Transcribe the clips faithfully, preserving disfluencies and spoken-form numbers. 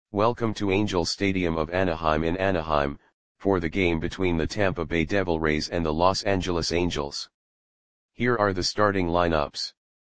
Welcome to Angels Stadium of Anaheim in Anaheim, for the game between the Tampa Bay Devil Rays and the Los Angeles Angels. Here are the starting lineups.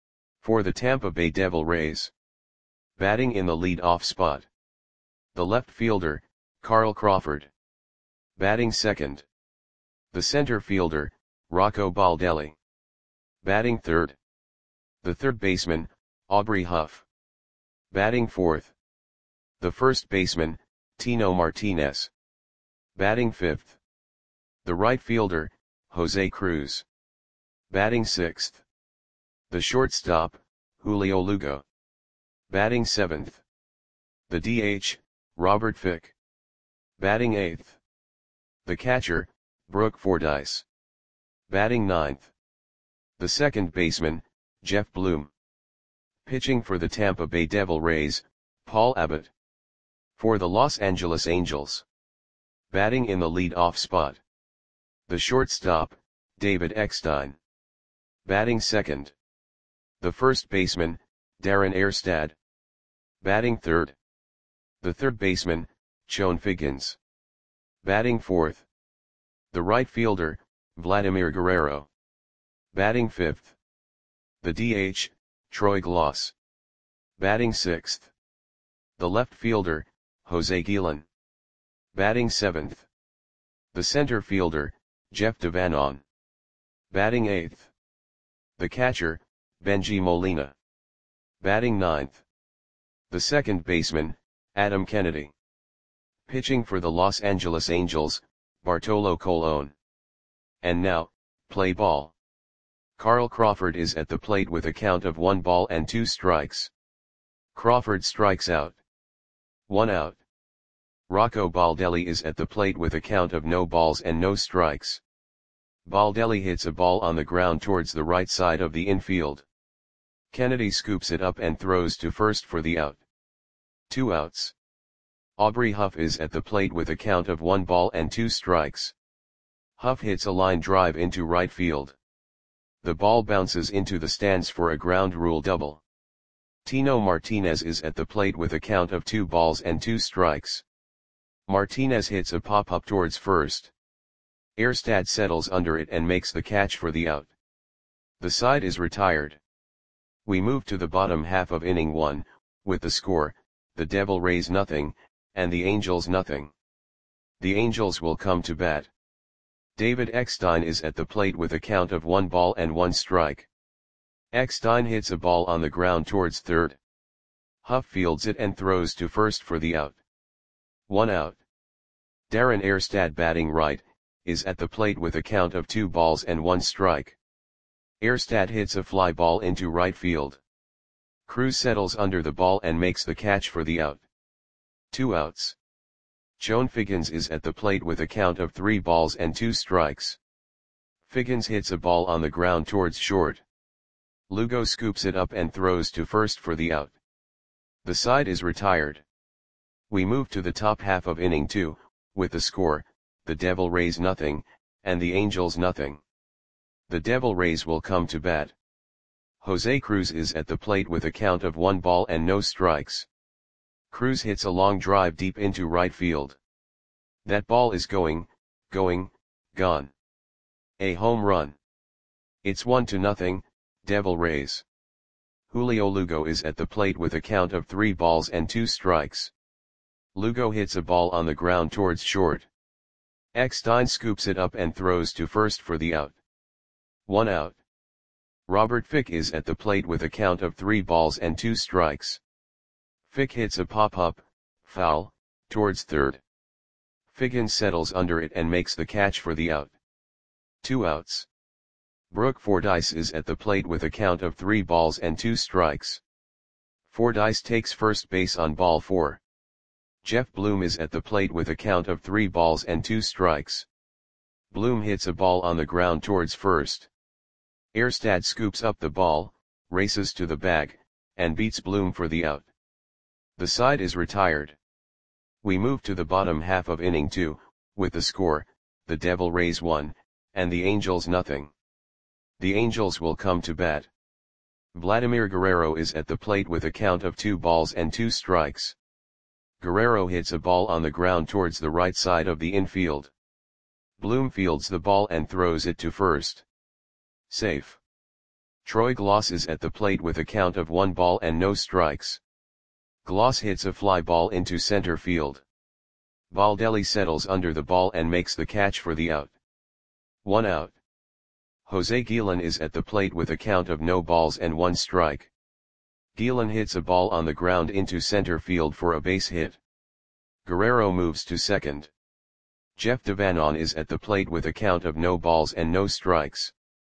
For the Tampa Bay Devil Rays. Batting in the lead-off spot. The left fielder, Carl Crawford. Batting second. The center fielder, Rocco Baldelli. Batting third. The third baseman, Aubrey Huff. Batting fourth. The first baseman, Tino Martinez. Batting fifth. The right fielder, Jose Cruz. Batting sixth. The shortstop, Julio Lugo. Batting seventh. The D H, Robert Fick. Batting eighth. The catcher, Brooke Fordyce. Batting ninth. The second baseman, Jeff Bloom. Pitching for the Tampa Bay Devil Rays, Paul Abbott. For the Los Angeles Angels. Batting in the lead-off spot. The shortstop, David Eckstein. Batting second. The first baseman, Darren Erstad. Batting third. The third baseman, Chone Figgins. Batting fourth. The right fielder, Vladimir Guerrero. Batting fifth. The D H, Troy Gloss. Batting sixth. The left fielder, Jose Guillen. Batting seventh. The center fielder, Jeff Devanon. Batting eighth. The catcher, Benji Molina. Batting ninth. The second baseman, Adam Kennedy. Pitching for the Los Angeles Angels, Bartolo Colon. And now, play ball. Carl Crawford is at the plate with a count of one ball and two strikes. Crawford strikes out. One out. Rocco Baldelli is at the plate with a count of no balls and no strikes. Baldelli hits a ball on the ground towards the right side of the infield. Kennedy scoops it up and throws to first for the out. Two outs. Aubrey Huff is at the plate with a count of one ball and two strikes. Huff hits a line drive into right field. The ball bounces into the stands for a ground rule double. Tino Martinez is at the plate with a count of two balls and two strikes. Martinez hits a pop-up towards first. Erstad settles under it and makes the catch for the out. The side is retired. We move to the bottom half of inning one, with the score, the Devil Rays nothing, and the Angels nothing. The Angels will come to bat. David Eckstein is at the plate with a count of one ball and one strike. Eckstein hits a ball on the ground towards third. Huff fields it and throws to first for the out. One out. Darren Erstad, batting right, is at the plate with a count of two balls and one strike. Erstad hits a fly ball into right field. Cruz settles under the ball and makes the catch for the out. Two outs. Chone Figgins is at the plate with a count of three balls and two strikes. Figgins hits a ball on the ground towards short. Lugo scoops it up and throws to first for the out. The side is retired. We move to the top half of inning two, with the score, the Devil Rays nothing, and the Angels nothing. The Devil Rays will come to bat. Jose Cruz is at the plate with a count of one ball and no strikes. Cruz hits a long drive deep into right field. That ball is going, going, gone. A home run. It's one to nothing, Devil Rays. Julio Lugo is at the plate with a count of three balls and two strikes. Lugo hits a ball on the ground towards short. Eckstein scoops it up and throws to first for the out. One out. Robert Fick is at the plate with a count of three balls and two strikes. Fick hits a pop-up, foul, towards third. Figgins settles under it and makes the catch for the out. Two outs. Brooke Fordyce is at the plate with a count of three balls and two strikes. Fordyce takes first base on ball four. Jeff Bloom is at the plate with a count of three balls and two strikes. Bloom hits a ball on the ground towards first. Erstad scoops up the ball, races to the bag, and beats Bloom for the out. The side is retired. We move to the bottom half of inning two, with the score, the Devil Rays one, and the Angels nothing. The Angels will come to bat. Vladimir Guerrero is at the plate with a count of two balls and two strikes. Guerrero hits a ball on the ground towards the right side of the infield. Bloom fields the ball and throws it to first. Safe. Troy Gloss is at the plate with a count of one ball and no strikes. Gloss hits a fly ball into center field. Baldelli settles under the ball and makes the catch for the out. One out. Jose Guillen is at the plate with a count of no balls and one strike. Guillen hits a ball on the ground into center field for a base hit. Guerrero moves to second. Jeff Devanon is at the plate with a count of no balls and no strikes.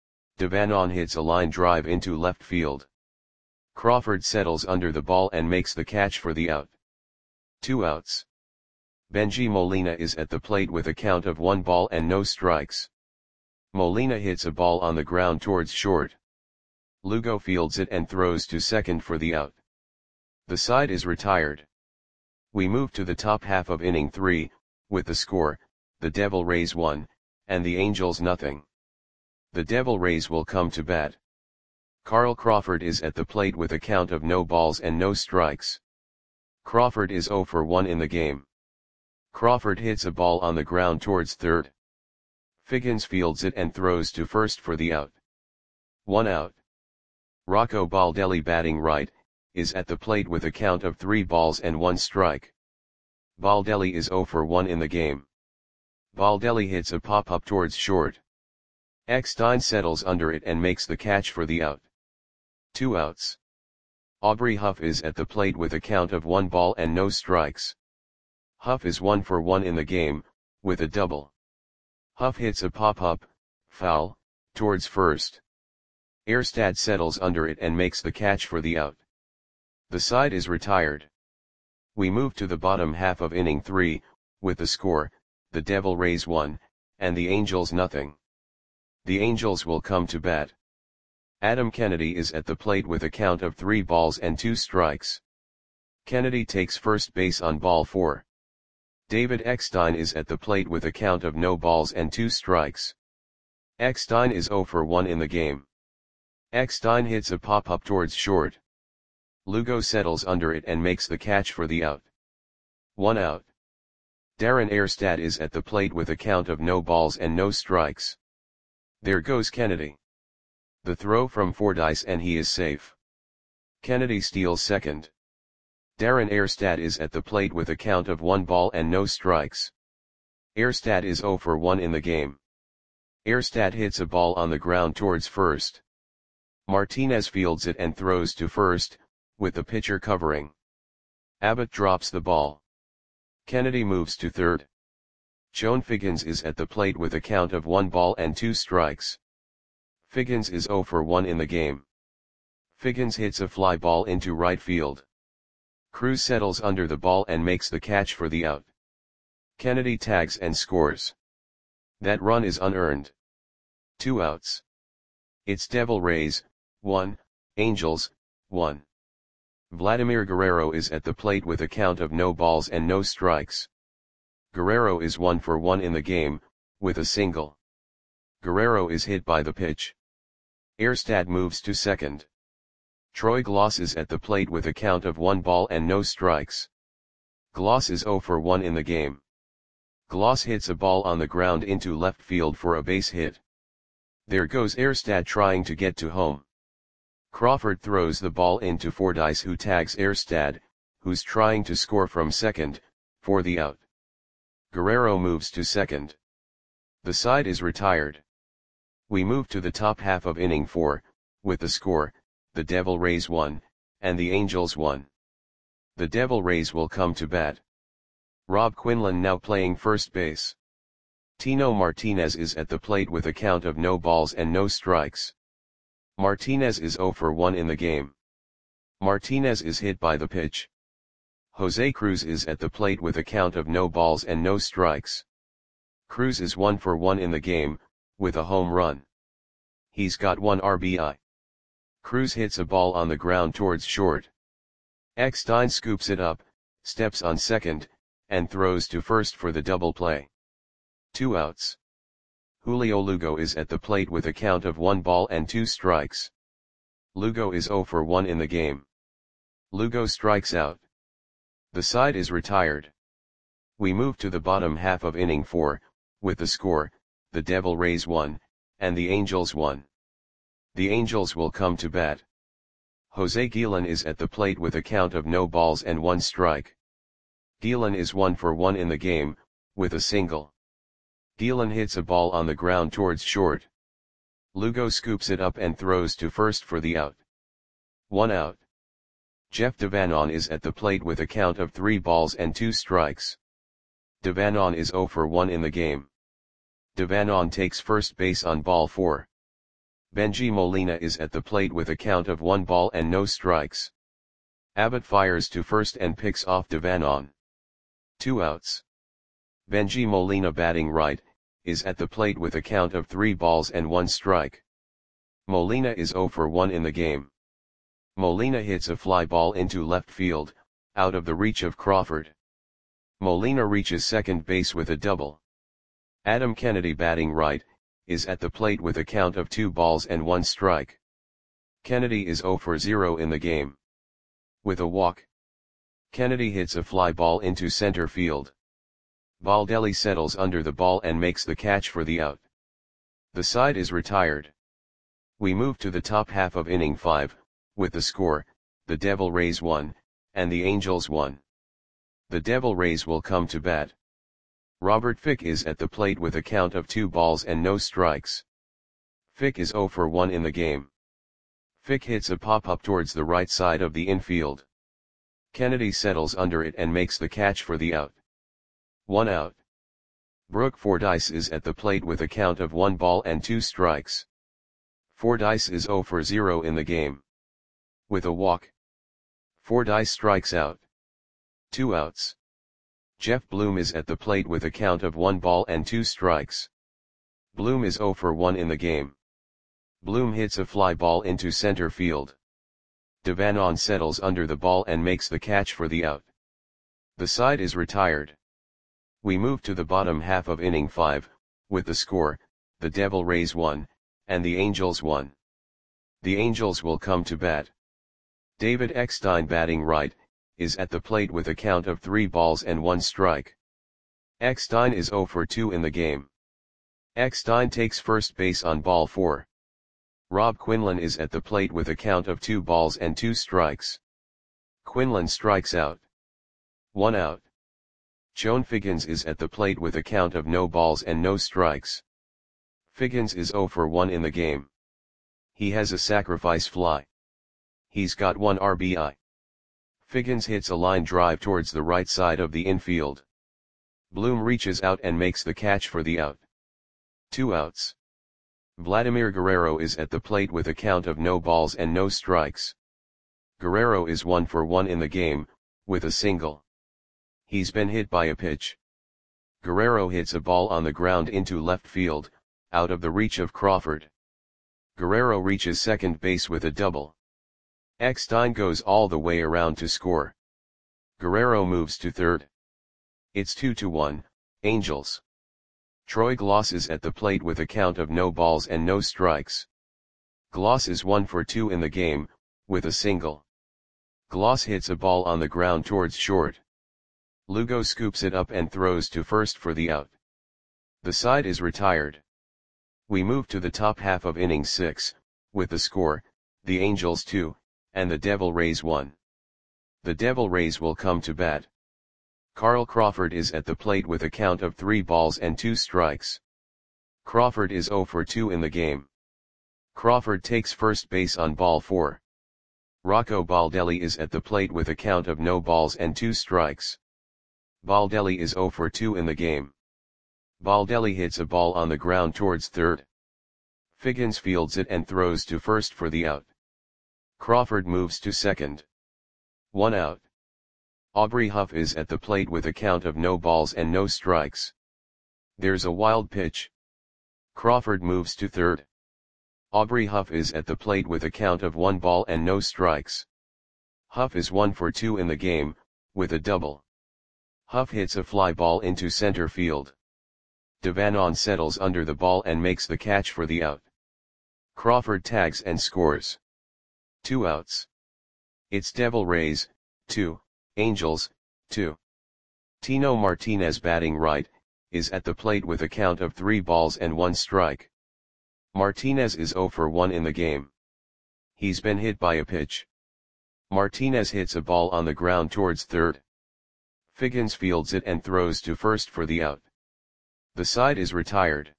Devanon hits a line drive into left field. Crawford settles under the ball and makes the catch for the out. Two outs. Benji Molina is at the plate with a count of one ball and no strikes. Molina hits a ball on the ground towards short. Lugo fields it and throws to second for the out. The side is retired. We move to the top half of inning three, with the score, the Devil Rays one, and the Angels nothing. The Devil Rays will come to bat. Carl Crawford is at the plate with a count of no balls and no strikes. Crawford is oh for one in the game. Crawford hits a ball on the ground towards third. Figgins fields it and throws to first for the out. One out. Rocco Baldelli, batting right, is at the plate with a count of three balls and one strike. Baldelli is oh for one in the game. Baldelli hits a pop-up towards short. Eckstein settles under it and makes the catch for the out. Two outs. Aubrey Huff is at the plate with a count of one ball and no strikes. Huff is one for one in the game, with a double. Huff hits a pop-up, foul, towards first. Erstad settles under it and makes the catch for the out. The side is retired. We move to the bottom half of inning three, with the score, the Devil Rays one, and the Angels nothing. The Angels will come to bat. Adam Kennedy is at the plate with a count of three balls and two strikes. Kennedy takes first base on ball four. David Eckstein is at the plate with a count of no balls and two strikes. Eckstein is oh for one in the game. Eckstein hits a pop-up towards short. Lugo settles under it and makes the catch for the out. One out. Darren Erstad is at the plate with a count of no balls and no strikes. There goes Kennedy. The throw from Fordyce and he is safe. Kennedy steals second. Darren Erstad is at the plate with a count of one ball and no strikes. Erstad is oh for one in the game. Erstad hits a ball on the ground towards first. Martinez fields it and throws to first, with the pitcher covering. Abbott drops the ball. Kennedy moves to third. Joan Figgins is at the plate with a count of one ball and two strikes. Figgins is oh for one in the game. Figgins hits a fly ball into right field. Cruz settles under the ball and makes the catch for the out. Kennedy tags and scores. That run is unearned. Two outs. It's Devil Rays, one, Angels, one. Vladimir Guerrero is at the plate with a count of no balls and no strikes. Guerrero is one for one in the game, with a single. Guerrero is hit by the pitch. Erstad moves to second. Troy Gloss is at the plate with a count of one ball and no strikes. Gloss is oh for one in the game. Gloss hits a ball on the ground into left field for a base hit. There goes Erstad trying to get to home. Crawford throws the ball into Fordyce, who tags Erstad, who's trying to score from second, for the out. Guerrero moves to second. The side is retired. We move to the top half of inning four, with the score, the Devil Rays one, and the Angels one. The Devil Rays will come to bat. Rob Quinlan now playing first base. Tino Martinez is at the plate with a count of no balls and no strikes. Martinez is oh for one in the game. Martinez is hit by the pitch. Jose Cruz is at the plate with a count of no balls and no strikes. Cruz is one for one in the game, with a home run. He's got one R B I. Cruz hits a ball on the ground towards short. Eckstein scoops it up, steps on second, and throws to first for the double play. Two outs. Julio Lugo is at the plate with a count of one ball and two strikes. Lugo is oh for one in the game. Lugo strikes out. The side is retired. We move to the bottom half of inning four, with the score, the Devil Rays one, and the Angels one. The Angels will come to bat. Jose Guillen is at the plate with a count of no balls and one strike. Guillen is one for one in the game, with a single. Guillen hits a ball on the ground towards short. Lugo scoops it up and throws to first for the out. One out. Jeff Devanon is at the plate with a count of three balls and two strikes. Devanon is zero for one in the game. Devanon takes first base on ball four. Benji Molina is at the plate with a count of one ball and no strikes. Abbott fires to first and picks off Devanon. Two outs. Benji Molina, batting right, is at the plate with a count of three balls and one strike. Molina is zero for one in the game. Molina hits a fly ball into left field, out of the reach of Crawford. Molina reaches second base with a double. Adam Kennedy, batting right, is at the plate with a count of two balls and one strike. Kennedy is zero for zero in the game. With a walk, Kennedy hits a fly ball into center field. Baldelli settles under the ball and makes the catch for the out. The side is retired. We move to the top half of inning five, with the score, the Devil Rays one, and the Angels one. The Devil Rays will come to bat. Robert Fick is at the plate with a count of two balls and no strikes. Fick is zero for one in the game. Fick hits a pop-up towards the right side of the infield. Kennedy settles under it and makes the catch for the out. One out. Brooke Fordyce is at the plate with a count of one ball and two strikes. Fordyce is zero for zero in the game. With a walk, Fordyce strikes out. Two outs. Jeff Bloom is at the plate with a count of one ball and two strikes. Bloom is zero for one in the game. Bloom hits a fly ball into center field. Devanon settles under the ball and makes the catch for the out. The side is retired. We move to the bottom half of inning five, with the score, the Devil Rays one, and the Angels one. The Angels will come to bat. David Eckstein, batting right, is at the plate with a count of three balls and one strike. Eckstein is zero for two in the game. Eckstein takes first base on ball four. Rob Quinlan is at the plate with a count of two balls and two strikes. Quinlan strikes out. One out. Joan Figgins is at the plate with a count of no balls and no strikes. Figgins is zero for one in the game. He has a sacrifice fly. He's got one R B I. Figgins hits a line drive towards the right side of the infield. Bloom reaches out and makes the catch for the out. Two outs. Vladimir Guerrero is at the plate with a count of no balls and no strikes. Guerrero is one for one in the game, with a single. He's been hit by a pitch. Guerrero hits a ball on the ground into left field, out of the reach of Crawford. Guerrero reaches second base with a double. Eckstein goes all the way around to score. Guerrero moves to third. It's two to one, Angels. Troy Gloss is at the plate with a count of no balls and no strikes. Gloss is one for two in the game, with a single. Gloss hits a ball on the ground towards short. Lugo scoops it up and throws to first for the out. The side is retired. We move to the top half of inning six, with the score, the Angels two, and the Devil Rays one. The Devil Rays will come to bat. Carl Crawford is at the plate with a count of three balls and two strikes. Crawford is zero for two in the game. Crawford takes first base on ball four. Rocco Baldelli is at the plate with a count of no balls and two strikes. Baldelli is zero for two in the game. Baldelli hits a ball on the ground towards third. Figgins fields it and throws to first for the out. Crawford moves to second. One out. Aubrey Huff is at the plate with a count of no balls and no strikes. There's a wild pitch. Crawford moves to third. Aubrey Huff is at the plate with a count of one ball and no strikes. Huff is one for two in the game, with a double. Huff hits a fly ball into center field. Devanon settles under the ball and makes the catch for the out. Crawford tags and scores. Two outs. It's Devil Rays, two, Angels, two. Tino Martinez batting right, is at the plate with a count of three balls and one strike. Martinez is zero for one in the game. He's been hit by a pitch. Martinez hits a ball on the ground towards third. Figgins fields it and throws to first for the out. The side is retired.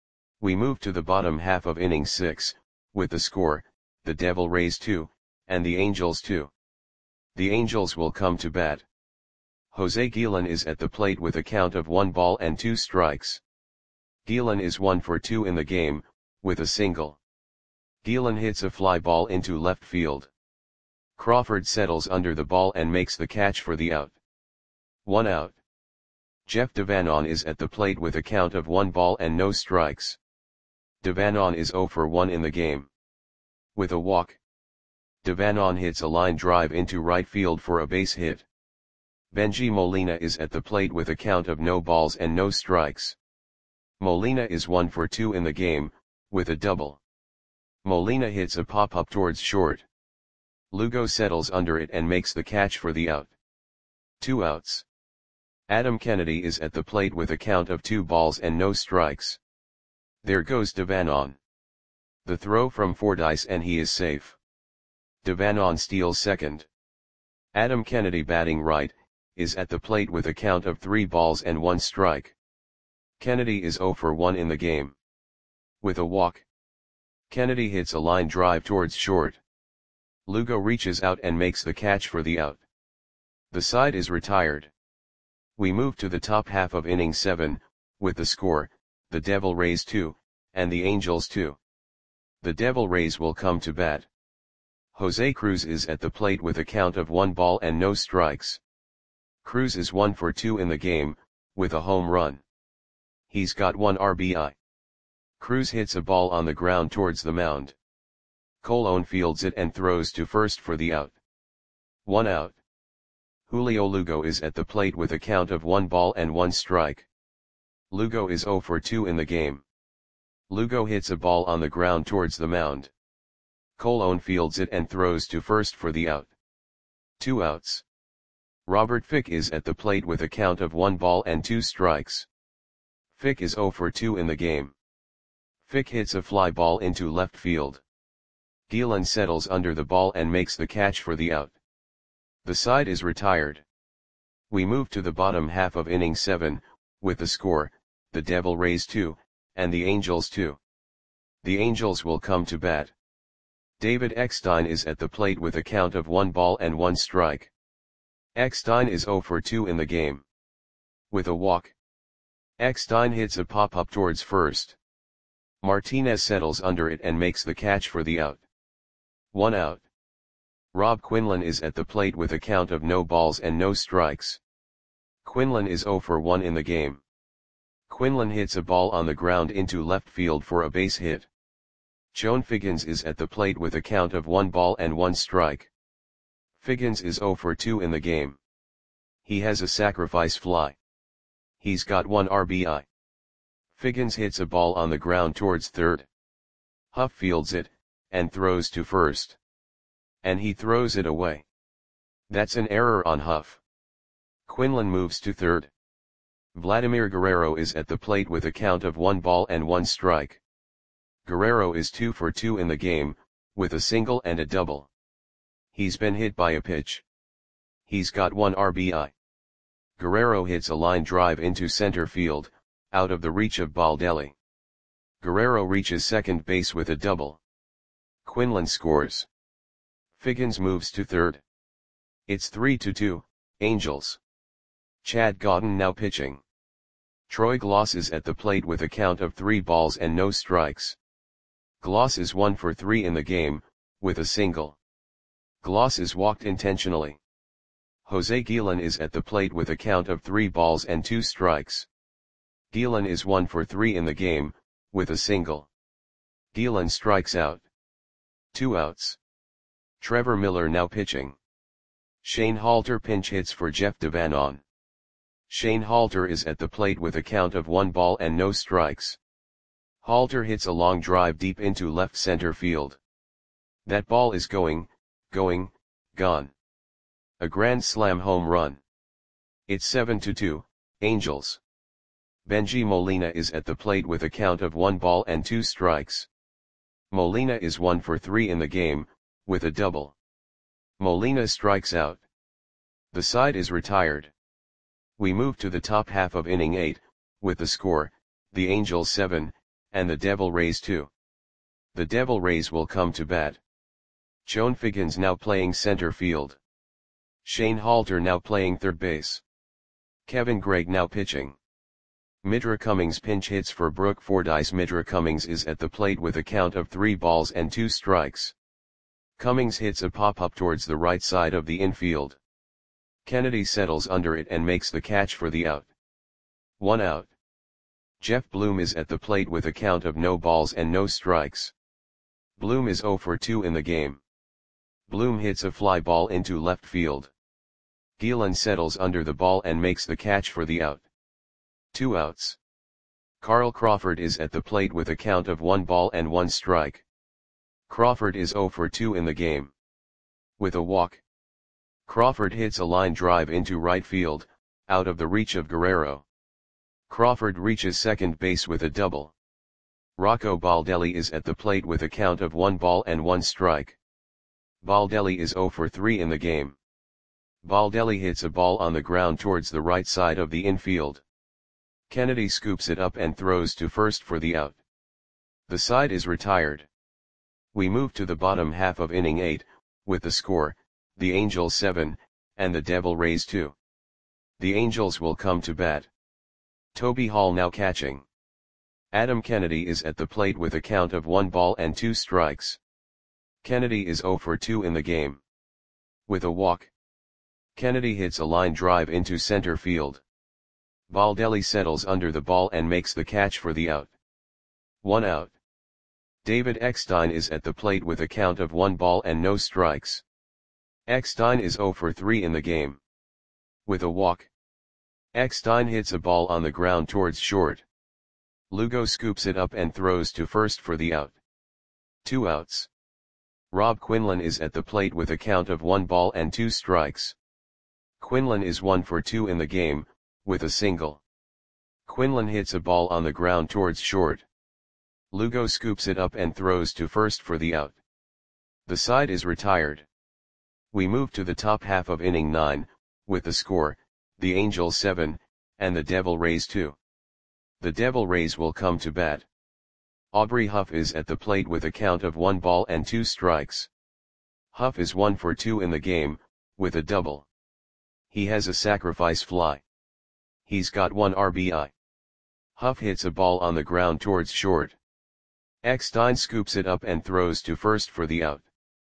We move to the bottom half of inning six, with the score, the Devil Rays two, and the Angels two. The Angels will come to bat. Jose Guillen is at the plate with a count of one ball and two strikes. Guillen is one for two in the game, with a single. Guillen hits a fly ball into left field. Crawford settles under the ball and makes the catch for the out. One out. Jeff Devanon is at the plate with a count of one ball and no strikes. Devanon is zero for one in the game. With a walk, Devanon hits a line drive into right field for a base hit. Benji Molina is at the plate with a count of no balls and no strikes. Molina is one for two in the game, with a double. Molina hits a pop-up towards short. Lugo settles under it and makes the catch for the out. Two outs. Adam Kennedy is at the plate with a count of two balls and no strikes. There goes Devanon. The throw from Fordyce and he is safe. Devanon steals second. Adam Kennedy batting right, is at the plate with a count of three balls and one strike. Kennedy is zero for one in the game. With a walk, Kennedy hits a line drive towards short. Lugo reaches out and makes the catch for the out. The side is retired. We move to the top half of inning seven, with the score, the Devil Rays two, and the Angels two. The Devil Rays will come to bat. Jose Cruz is at the plate with a count of one ball and no strikes. Cruz is one for two in the game, with a home run. He's got one R B I. Cruz hits a ball on the ground towards the mound. Colon fields it and throws to first for the out. One out. Julio Lugo is at the plate with a count of one ball and one strike. Lugo is zero for two in the game. Lugo hits a ball on the ground towards the mound. Colon fields it and throws to first for the out. Two outs. Robert Fick is at the plate with a count of one ball and two strikes. Fick is zero for two in the game. Fick hits a fly ball into left field. Guillen settles under the ball and makes the catch for the out. The side is retired. We move to the bottom half of inning seven, with the score, the Devil Rays two, and the Angels two. The Angels will come to bat. David Eckstein is at the plate with a count of one ball and one strike. Eckstein is zero for two in the game. With a walk, Eckstein hits a pop-up towards first. Martinez settles under it and makes the catch for the out. One out. Rob Quinlan is at the plate with a count of no balls and no strikes. Quinlan is zero for one in the game. Quinlan hits a ball on the ground into left field for a base hit. Joan Figgins is at the plate with a count of one ball and one strike. Figgins is zero for two in the game. He has a sacrifice fly. He's got one R B I. Figgins hits a ball on the ground towards third. Huff fields it, and throws to first. And he throws it away. That's an error on Huff. Quinlan moves to third. Vladimir Guerrero is at the plate with a count of one ball and one strike. Guerrero is two for two in the game, with a single and a double. He's been hit by a pitch. He's got one R B I. Guerrero hits a line drive into center field, out of the reach of Baldelli. Guerrero reaches second base with a double. Quinlan scores. Figgins moves to third. It's three to two, Angels. Chad Godin now pitching. Troy Gloss is at the plate with a count of three balls and no strikes. Gloss is one for three in the game, with a single. Gloss is walked intentionally. Jose Guillen is at the plate with a count of three balls and two strikes. Guillen is one for three in the game, with a single. Guillen strikes out. Two outs. Trevor Miller now pitching. Shane Halter pinch hits for Jeff Devanon. Shane Halter is at the plate with a count of one ball and no strikes. Halter hits a long drive deep into left center field. That ball is going, going, gone. A grand slam home run. It's seven to two, Angels. Benji Molina is at the plate with a count of one ball and two strikes. Molina is one for three in the game, with a double. Molina strikes out. The side is retired. We move to the top half of inning eight, with the score, the Angels seven, and the Devil Rays two. The Devil Rays will come to bat. Chone Figgins now playing center field. Shane Halter now playing third base. Kevin Gregg now pitching. Midra Cummings pinch hits for Brooke Fordyce. Midra Cummings is at the plate with a count of three balls and two strikes. Cummings hits a pop-up towards the right side of the infield. Kennedy settles under it and makes the catch for the out. One out. Jeff Bloom is at the plate with a count of no balls and no strikes. Bloom is zero for two in the game. Bloom hits a fly ball into left field. Gielan settles under the ball and makes the catch for the out. Two outs. Carl Crawford is at the plate with a count of one ball and one strike. Crawford is zero for two in the game. With a walk. Crawford hits a line drive into right field, out of the reach of Guerrero. Crawford reaches second base with a double. Rocco Baldelli is at the plate with a count of one ball and one strike. Baldelli is zero for three in the game. Baldelli hits a ball on the ground towards the right side of the infield. Kennedy scoops it up and throws to first for the out. The side is retired. We move to the bottom half of inning eight, with the score, the Angels seven, and the Devil Rays two. The Angels will come to bat. Toby Hall now catching. Adam Kennedy is at the plate with a count of one ball and two strikes. Kennedy is zero for two in the game. With a walk. Kennedy hits a line drive into center field. Baldelli settles under the ball and makes the catch for the out. One out. David Eckstein is at the plate with a count of one ball and no strikes. Eckstein is zero for three in the game. With a walk. Eckstein hits a ball on the ground towards short. Lugo scoops it up and throws to first for the out. Two outs. Rob Quinlan is at the plate with a count of one ball and two strikes. Quinlan is one for two in the game, with a single. Quinlan hits a ball on the ground towards short. Lugo scoops it up and throws to first for the out. The side is retired. We move to the top half of inning nine, with the score, the Angels seven, and the Devil Rays two. The Devil Rays will come to bat. Aubrey Huff is at the plate with a count of one ball and two strikes. Huff is one for two in the game, with a double. He has a sacrifice fly. He's got one R B I. Huff hits a ball on the ground towards short. Eckstein scoops it up and throws to first for the out.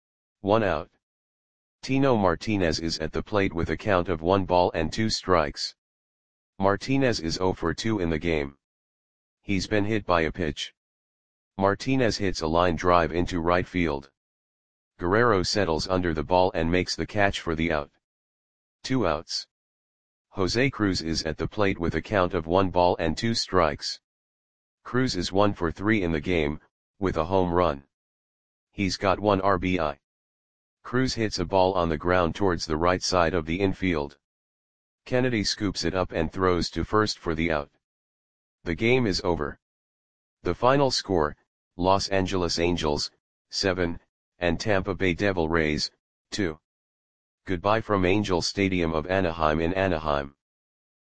One out. Tino Martinez is at the plate with a count of one ball and two strikes. Martinez is zero for two in the game. He's been hit by a pitch. Martinez hits a line drive into right field. Guerrero settles under the ball and makes the catch for the out. Two outs. Jose Cruz is at the plate with a count of one ball and two strikes. Cruz is one for three in the game, with a home run. He's got one R B I. Cruz hits a ball on the ground towards the right side of the infield. Kennedy scoops it up and throws to first for the out. The game is over. The final score, Los Angeles Angels, seven, and Tampa Bay Devil Rays, two. Goodbye from Angel Stadium of Anaheim in Anaheim.